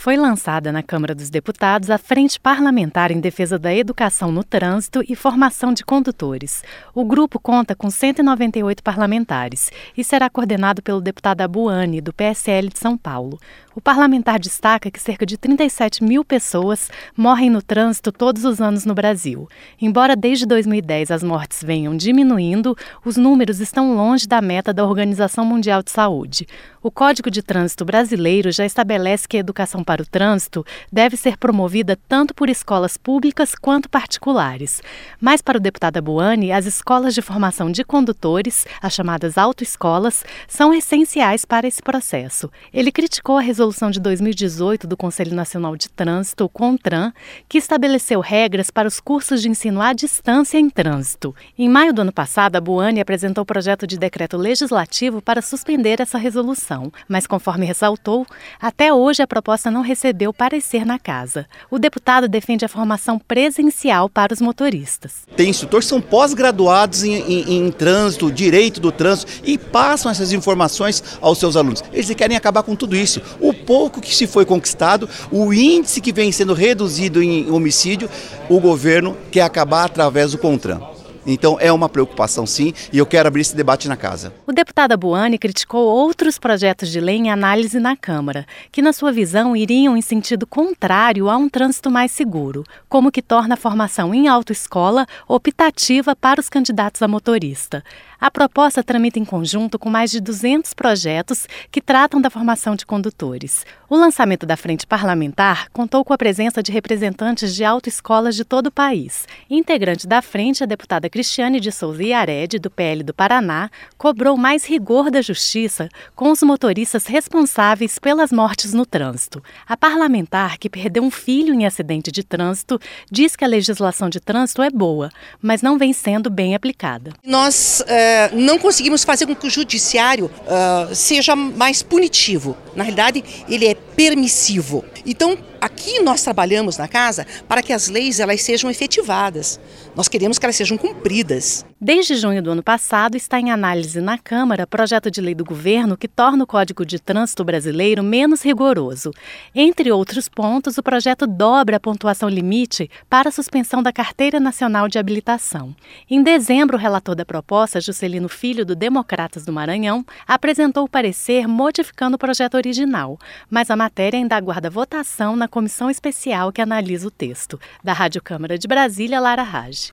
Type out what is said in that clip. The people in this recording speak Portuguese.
Foi lançada na Câmara dos Deputados a Frente Parlamentar em Defesa da Educação no Trânsito e Formação de Condutores. O grupo conta com 198 parlamentares e será coordenado pelo deputado Abuane, do PSL de São Paulo. O parlamentar destaca que cerca de 37 mil pessoas morrem no trânsito todos os anos no Brasil. Embora desde 2010 as mortes venham diminuindo, os números estão longe da meta da Organização Mundial de Saúde. O Código de Trânsito brasileiro já estabelece que a educação para o trânsito deve ser promovida tanto por escolas públicas quanto particulares. Mas, para o deputado Abuane, as escolas de formação de condutores, as chamadas autoescolas, são essenciais para esse processo. Ele criticou a resolução de 2018 do Conselho Nacional de Trânsito, o CONTRAN, que estabeleceu regras para os cursos de ensino à distância em trânsito. Em maio do ano passado, Abuane apresentou o projeto de decreto legislativo para suspender essa resolução, mas, conforme ressaltou, até hoje a proposta não recebeu parecer na casa. O deputado defende a formação presencial para os motoristas. Tem instrutores que são pós-graduados em trânsito, direito do trânsito, e passam essas informações aos seus alunos. Eles querem acabar com tudo isso. O pouco que se foi conquistado, o índice que vem sendo reduzido em homicídio, o governo quer acabar através do CONTRAN. Então é uma preocupação sim, e eu quero abrir esse debate na casa. O deputado Abuane criticou outros projetos de lei em análise na Câmara, que na sua visão iriam em sentido contrário a um trânsito mais seguro, como que torna a formação em autoescola optativa para os candidatos a motorista. A proposta tramita em conjunto com mais de 200 projetos que tratam da formação de condutores. O lançamento da Frente Parlamentar contou com a presença de representantes de autoescolas de todo o país. Integrante da frente, a deputada Cristiane de Souza Iaredi, do PL do Paraná, cobrou mais rigor da justiça com os motoristas responsáveis pelas mortes no trânsito. A parlamentar, que perdeu um filho em acidente de trânsito, diz que a legislação de trânsito é boa, mas não vem sendo bem aplicada. Nós não conseguimos fazer com que o judiciário seja mais punitivo. Na realidade, ele é permissivo. Então, aqui nós trabalhamos na casa para que as leis elas sejam efetivadas. Nós queremos que elas sejam cumpridas. Desde junho do ano passado, está em análise na Câmara projeto de lei do governo que torna o Código de Trânsito brasileiro menos rigoroso. Entre outros pontos, o projeto dobra a pontuação limite para a suspensão da Carteira Nacional de Habilitação. Em dezembro, o relator da proposta, Juscelino Filho, do Democratas do Maranhão, apresentou o parecer modificando o projeto original, mas a matéria ainda aguarda votação na comissão especial que analisa o texto. Da Rádio Câmara de Brasília, Lara Raj.